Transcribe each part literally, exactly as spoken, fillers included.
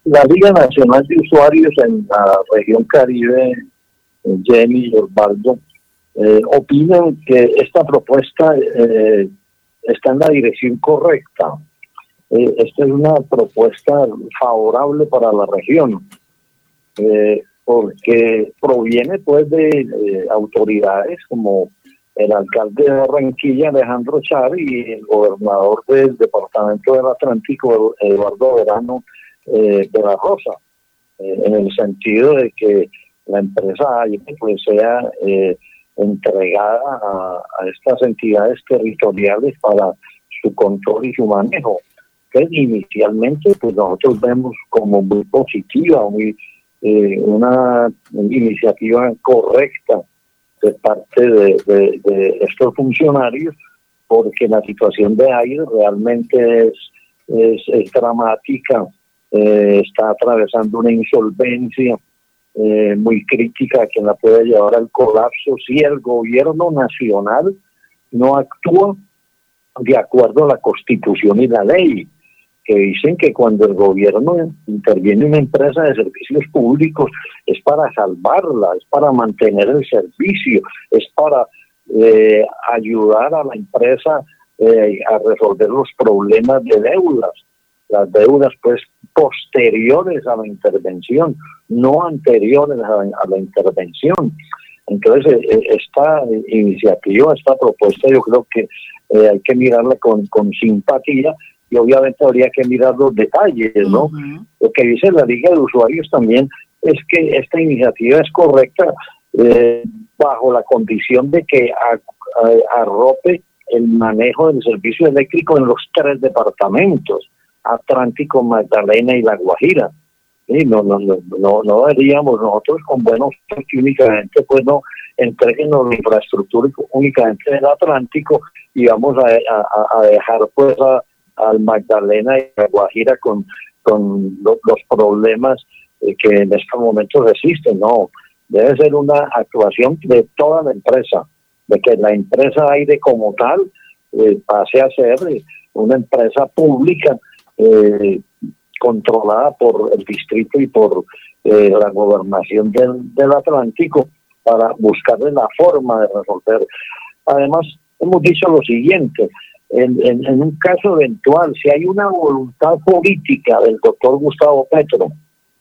la Liga Nacional de Usuarios en la región Caribe, Jenny y Osvaldo, eh, opinan que esta propuesta eh, está en la dirección correcta. Eh, esta es una propuesta favorable para la región, eh, porque proviene pues de eh, autoridades como el alcalde de Barranquilla, Alejandro Char, y el gobernador del departamento del Atlántico, Eduardo Verano eh, de la Rosa, eh, en el sentido de que la empresa AIRE pues sea eh, entregada a, a estas entidades territoriales para su control y su manejo, que inicialmente pues nosotros vemos como muy positiva, muy eh, una iniciativa correcta de parte de, de, de estos funcionarios, porque la situación de AIRE realmente es, es, es dramática, eh, está atravesando una insolvencia eh, muy crítica que la puede llevar al colapso si el gobierno nacional no actúa de acuerdo a la Constitución y la ley, que dicen que cuando el gobierno interviene en una empresa de servicios públicos es para salvarla, es para mantener el servicio, es para eh, ayudar a la empresa eh, a resolver los problemas de deudas, las deudas pues posteriores a la intervención, no anteriores a la, a la intervención. Entonces eh, esta iniciativa, esta propuesta yo creo que eh, hay que mirarla con, con simpatía, y obviamente habría que mirar los detalles, ¿no? Uh-huh. Lo que dice la Liga de Usuarios también es que esta iniciativa es correcta eh, bajo la condición de que a, a, arrope el manejo del servicio eléctrico en los tres departamentos, Atlántico, Magdalena y La Guajira. ¿Sí? No, no, no, no, no deberíamos nosotros con buenos que únicamente pues no entreguenos la infraestructura únicamente del Atlántico y vamos a, a, a dejar pues a al Magdalena y a Guajira con, con lo, los problemas eh, que en estos momentos existen. No, debe ser una actuación de toda la empresa, de que la empresa AIRE como tal eh, pase a ser eh, una empresa pública eh, controlada por el distrito y por eh, la gobernación del, del Atlántico para buscarle la forma de resolver. Además, hemos dicho lo siguiente. En, en, en un caso eventual, si hay una voluntad política del doctor Gustavo Petro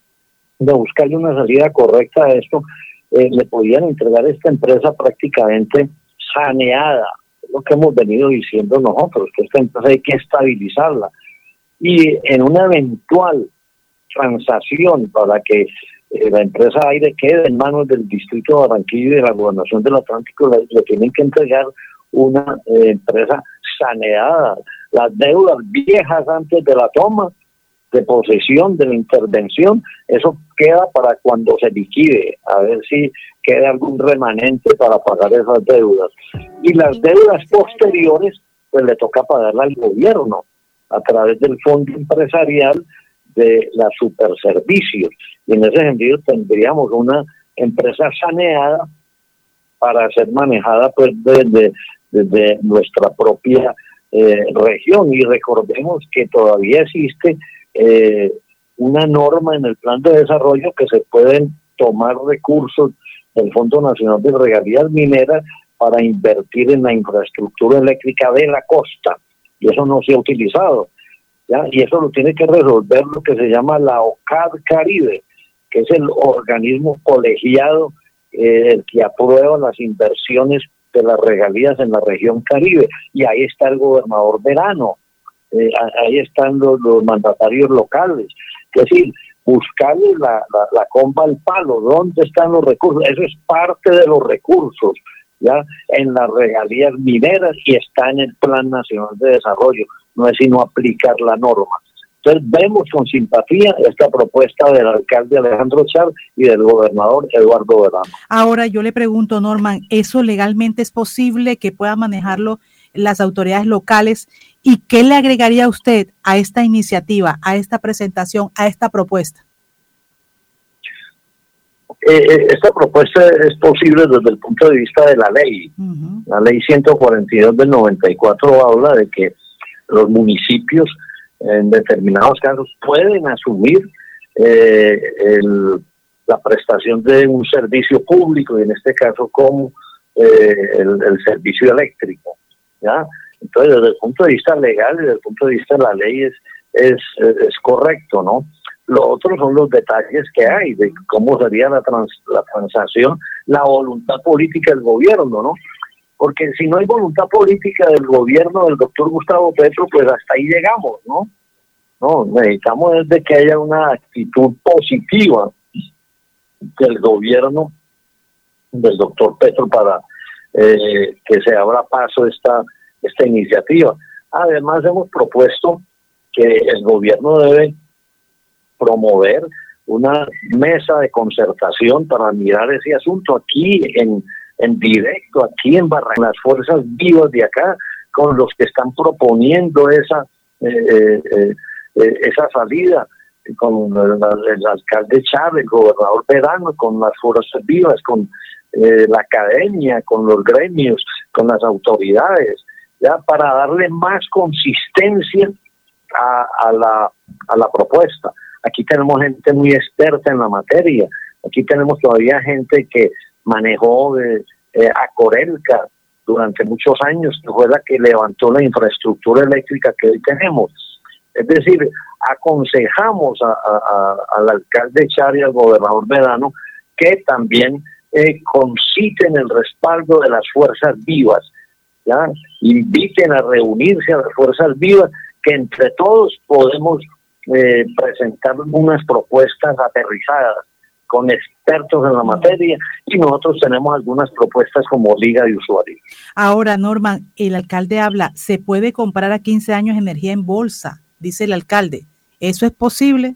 de buscarle una salida correcta a esto, eh, le podían entregar esta empresa prácticamente saneada, es lo que hemos venido diciendo nosotros, que esta empresa hay que estabilizarla, y en una eventual transacción para que eh, la empresa AIRE quede en manos del distrito de Barranquilla y de la gobernación del Atlántico, le, le tienen que entregar una eh, empresa saneada, las deudas viejas antes de la toma de posesión, de la intervención, eso queda para cuando se liquide, a ver si queda algún remanente para pagar esas deudas. Y las deudas posteriores, pues le toca pagarla al gobierno a través del fondo empresarial de la superservicios. Y en ese sentido tendríamos una empresa saneada para ser manejada pues desde desde nuestra propia eh, región. Y recordemos que todavía existe eh, una norma en el plan de desarrollo que se pueden tomar recursos del Fondo Nacional de Regalías Mineras para invertir en la infraestructura eléctrica de la costa, y eso no se ha utilizado, ¿ya? Y eso lo tiene que resolver lo que se llama la O C A D Caribe, que es el organismo colegiado eh, que aprueba las inversiones de las regalías en la región Caribe, y ahí está el gobernador Verano, eh, ahí están los, los mandatarios locales, es decir, buscarle la, la, la comba al palo, ¿dónde están los recursos? Eso es parte de los recursos, ya en las regalías mineras, y está en el Plan Nacional de Desarrollo, no es sino aplicar la norma. Entonces vemos con simpatía esta propuesta del alcalde Alejandro Char y del gobernador Eduardo Verano. Ahora yo le pregunto, Norman, ¿eso legalmente es posible que puedan manejarlo las autoridades locales? ¿Y qué le agregaría usted a esta iniciativa, a esta presentación, a esta propuesta? Eh, esta propuesta es posible desde el punto de vista de la ley. Uh-huh. La ley ciento cuarenta y dos del noventa y cuatro habla de que los municipios en determinados casos pueden asumir eh, el, la prestación de un servicio público, y en este caso como eh, el, el servicio eléctrico, ¿ya? Entonces, desde el punto de vista legal y desde el punto de vista de la ley es, es, es correcto, ¿no? Lo otro son los detalles que hay de cómo sería la, trans, la transacción, la voluntad política del gobierno, ¿no? Porque si no hay voluntad política del gobierno del doctor Gustavo Petro, pues hasta ahí llegamos, ¿no? No, necesitamos de que haya una actitud positiva del gobierno del doctor Petro para eh, que se abra paso esta esta iniciativa. Además, hemos propuesto que el gobierno debe promover una mesa de concertación para mirar ese asunto aquí en, en directo, aquí en Barranquilla, las fuerzas vivas de acá, con los que están proponiendo esa eh, eh, eh, esa salida, con el, el alcalde Chávez, el gobernador Verano, con las fuerzas vivas, con eh, la academia, con los gremios, con las autoridades, ya para darle más consistencia a, a, la, a la propuesta. Aquí tenemos gente muy experta en la materia, aquí tenemos todavía gente que manejó eh, eh, a Corelca durante muchos años, que fue la que levantó la infraestructura eléctrica que hoy tenemos. Es decir, aconsejamos a, a, a, al alcalde Chávez y al gobernador Verano que también eh, conciten el respaldo de las fuerzas vivas, ¿ya? Inviten a reunirse a las fuerzas vivas, que entre todos podemos eh, presentar unas propuestas aterrizadas con expertos en la materia, y nosotros tenemos algunas propuestas como Liga de Usuarios. Ahora, Norman, el alcalde habla, se puede comprar a quince años energía en bolsa, dice el alcalde. ¿Eso es posible?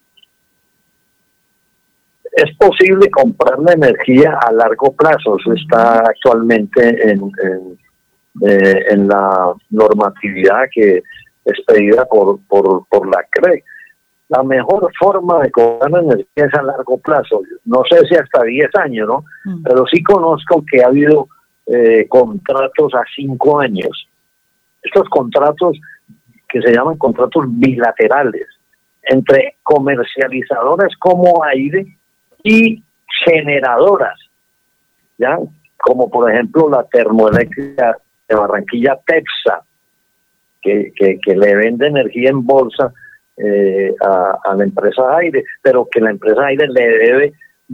Es posible comprar la energía a largo plazo, eso está actualmente en, en, eh, en la normatividad que es pedida por, por, por la C R E. La mejor forma de comprar la energía es a largo plazo, no sé si hasta diez años, ¿no? Mm. Pero sí conozco que ha habido eh, contratos a cinco años. Estos contratos que se llaman contratos bilaterales entre comercializadoras como aire y generadoras, ¿ya? Como por ejemplo la termoeléctrica de Barranquilla, Tepsa, que, que, que le vende energía en bolsa eh, a, a la empresa aire, pero que la empresa aire le debe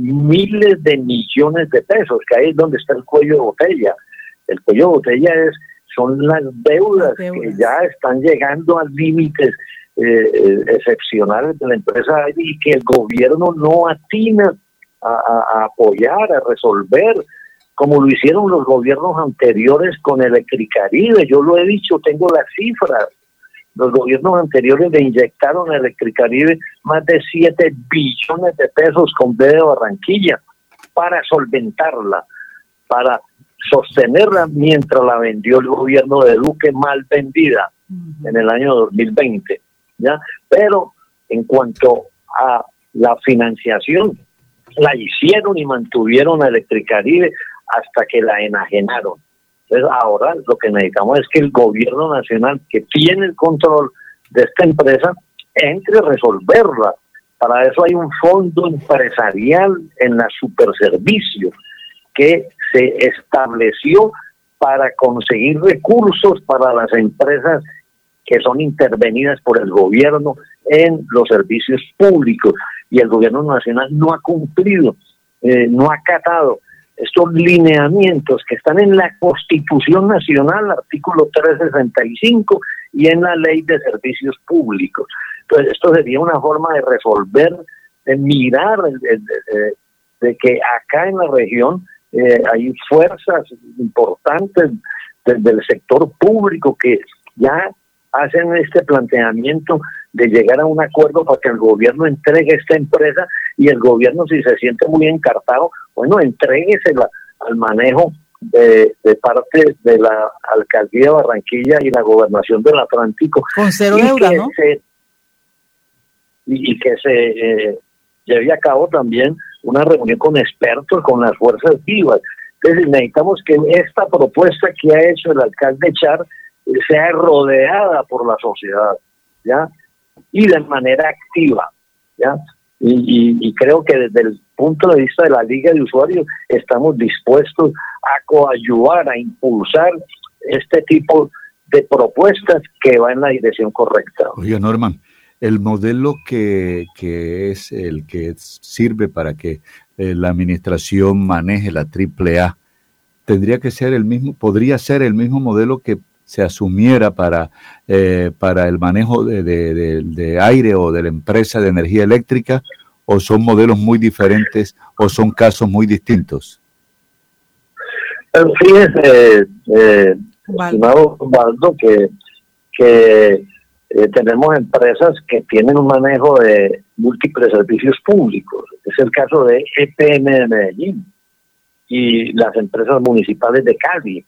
miles de millones de pesos, que ahí es donde está el cuello de botella. El cuello de botella es son las deudas, las deudas. que ya están llegando a límites eh, excepcionales de la empresa y que el gobierno no atina a, a, a apoyar, a resolver, como lo hicieron los gobiernos anteriores con Electricaribe. Yo lo he dicho, tengo las cifras. Los gobiernos anteriores le inyectaron a Electricaribe más de siete billones de pesos con B de Barranquilla para solventarla, para sostenerla mientras la vendió el gobierno de Duque mal vendida uh-huh. en el año dos mil veinte, ¿ya? Pero en cuanto a la financiación, la hicieron y mantuvieron a Electricaribe hasta que la enajenaron. Entonces ahora lo que necesitamos es que el gobierno nacional, que tiene el control de esta empresa, entre a resolverla. Para eso hay un fondo empresarial en la Superservicio que se estableció para conseguir recursos para las empresas que son intervenidas por el gobierno en los servicios públicos, y el gobierno nacional no ha cumplido, eh, no ha acatado estos lineamientos que están en la Constitución Nacional, artículo trescientos sesenta y cinco, y en la Ley de Servicios Públicos. Entonces esto sería una forma de resolver, de mirar, de, de, de, de que acá en la región Eh, hay fuerzas importantes de, del sector público que ya hacen este planteamiento de llegar a un acuerdo para que el gobierno entregue esta empresa, y el gobierno, si se siente muy encartado, bueno, entréguesela al manejo de, de parte de la alcaldía de Barranquilla y la gobernación del Atlántico. Con cero deuda, ¿no? Se, y, y que se eh, lleve a cabo también una reunión con expertos, con las fuerzas vivas. Entonces necesitamos que esta propuesta que ha hecho el alcalde Char eh, sea rodeada por la sociedad, ¿ya? Y de manera activa, ¿ya? Y, y, y creo que desde el punto de vista de la Liga de Usuarios estamos dispuestos a coadyuvar, a impulsar este tipo de propuestas que va en la dirección correcta. Oiga, Norman, el modelo que, que es el que sirve para que eh, la administración maneje la triple A, tendría que ser el mismo, podría ser el mismo modelo que se asumiera para, eh, para el manejo de, de, de, de aire o de la empresa de energía eléctrica, o son modelos muy diferentes o son casos muy distintos. Fíjese, eh, estimado Osvaldo, que, que eh, tenemos empresas que tienen un manejo de múltiples servicios públicos. Es el caso de E P M de Medellín y las empresas municipales de Cali.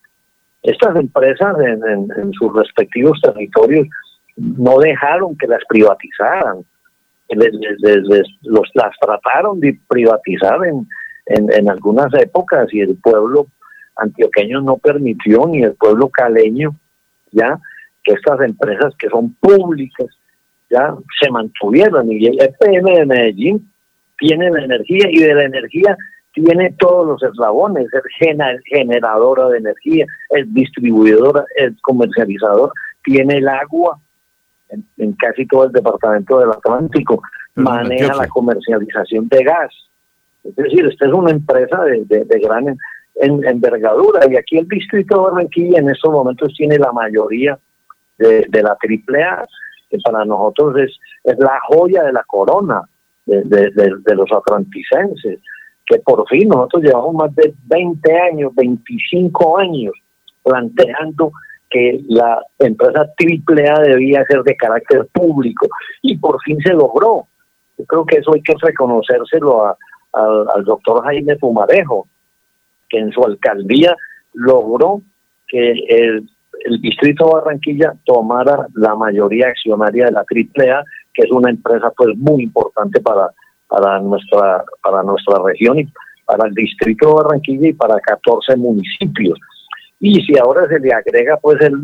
Estas empresas en, en, en sus respectivos territorios no dejaron que las privatizaran, les, les, les, los, las trataron de privatizar en, en, en algunas épocas y el pueblo antioqueño no permitió, ni el pueblo caleño, ya que estas empresas que son públicas ya se mantuvieran. Y el E P M de Medellín tiene la energía, y de la energía tiene todos los eslabones: es generadora de energía, es distribuidora, es comercializador, tiene el agua en, en casi todo el departamento del Atlántico, Pero maneja la comercialización de gas. Es decir, esta es una empresa de, de, de gran en, en, envergadura, y aquí el distrito de Barranquilla en estos momentos tiene la mayoría de, de la triple A, que para nosotros es, es la joya de la corona de, de, de, de los atlanticenses, que por fin nosotros llevamos más de veinte años, veinticinco años planteando que la empresa triple A debía ser de carácter público, y por fin se logró. Yo creo que eso hay que reconocérselo a, a, al doctor Jaime Pumarejo, que en su alcaldía logró que el, el distrito de Barranquilla tomara la mayoría accionaria de la triple A, que es una empresa pues muy importante para para nuestra para nuestra región y para el distrito de Barranquilla y para catorce municipios. Y si ahora se le agrega pues el,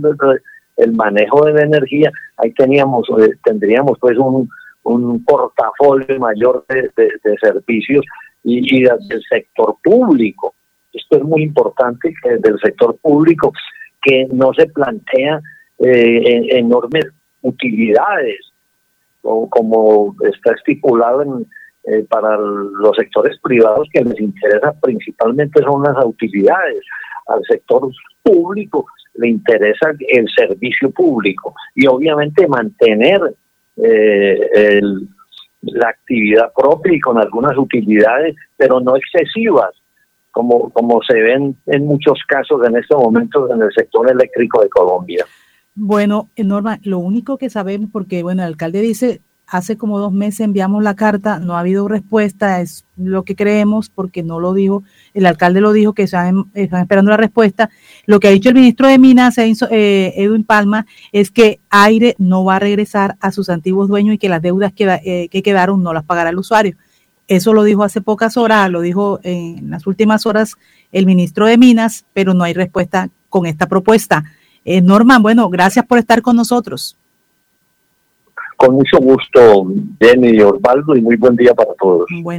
el manejo de la energía, ahí teníamos eh, tendríamos pues un, un portafolio mayor de, de, de servicios y, y del sector público. Esto es muy importante, que desde el sector público que no se plantea eh, enormes utilidades como, como está estipulado en Eh, para los sectores privados, que les interesa principalmente son las utilidades. Al sector público le interesa el servicio público y obviamente mantener eh, el, la actividad propia y con algunas utilidades, pero no excesivas, como, como se ven en muchos casos en estos momentos en el sector eléctrico de Colombia. Bueno, Norma, lo único que sabemos, porque bueno, el alcalde dice, hace como dos meses enviamos la carta, no ha habido respuesta, es lo que creemos, porque no lo dijo, el alcalde lo dijo, que están, están esperando la respuesta. Lo que ha dicho el ministro de Minas, eh, Edwin Palma, es que Aire no va a regresar a sus antiguos dueños y que las deudas que, eh, que quedaron no las pagará el usuario. Eso lo dijo hace pocas horas, lo dijo en las últimas horas el ministro de Minas, pero no hay respuesta con esta propuesta. Eh, Norma, bueno, gracias por estar con nosotros. Con mucho gusto, Jenny y Osvaldo, y muy buen día para todos. Bueno.